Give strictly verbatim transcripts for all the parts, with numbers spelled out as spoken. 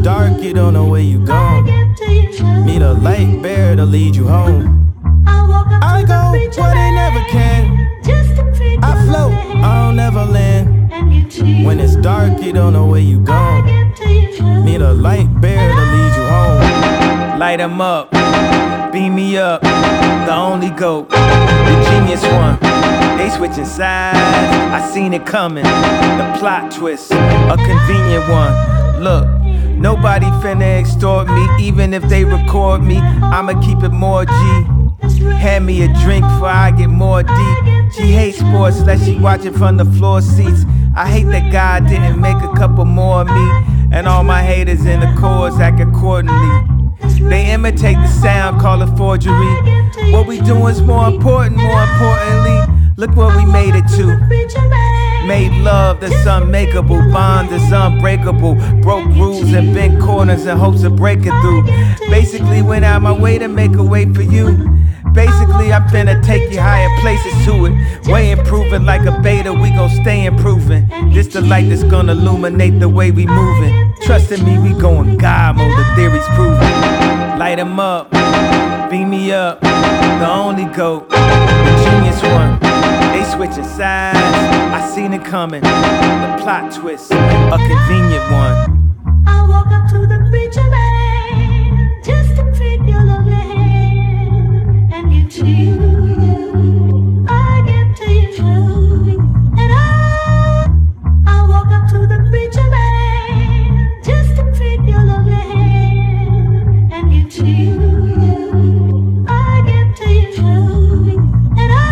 dark, you don't know where you going. Need a light bearer to lead you home. I go where they never can. I float, I don't never land. When it's dark, you don't know where you going. Need a light bearer to lead you home. Light 'em up, beam me up, the only GOAT, the genius one. They switching sides, I seen it coming. The plot twist, a convenient one. Look, nobody finna extort me, even if they record me. I'ma keep it more G. Hand me a drink before I get more deep. She hates sports, like she watching from the floor seats. I hate that God didn't make a couple more of me. And all my haters in the chorus act accordingly. They imitate the sound, call it forgery. What we doing is more important, more importantly. Look what we made it to. Made love that's unmakeable, bond that's unbreakable. Broke rules and bent corners in hopes of breaking through. Basically went out my way to make a way for you. Basically I'm finna take you higher places to it. Way improving like a beta, we gon' stay improving. This the light that's gonna illuminate the way we moving. Trust in me, we going God mode, the theory's proven. Light 'em up, beam me up, the only GOAT, the genius one. They switching sides, I seen it coming. The plot twist, a convenient one. I walk up to the preacher man just to pick your lovely hand and give to you. I give to you, and I I walk up to the preacher man just to pick your lovely hand and give to you. I give to you, and I.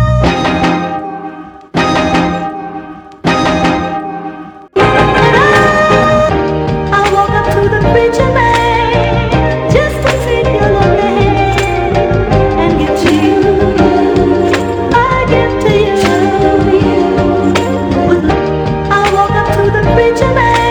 Preacher man, just to take your lovely hand and give to you. I give to you. I walk up to the preacher man.